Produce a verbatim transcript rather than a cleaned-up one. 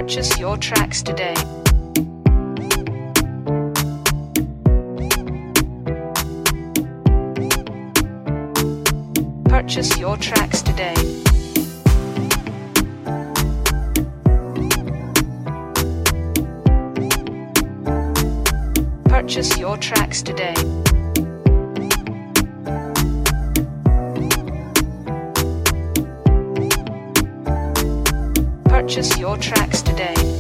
Purchase your tracks today. Purchase your tracks today. Purchase your tracks today. Purchase your tracks today.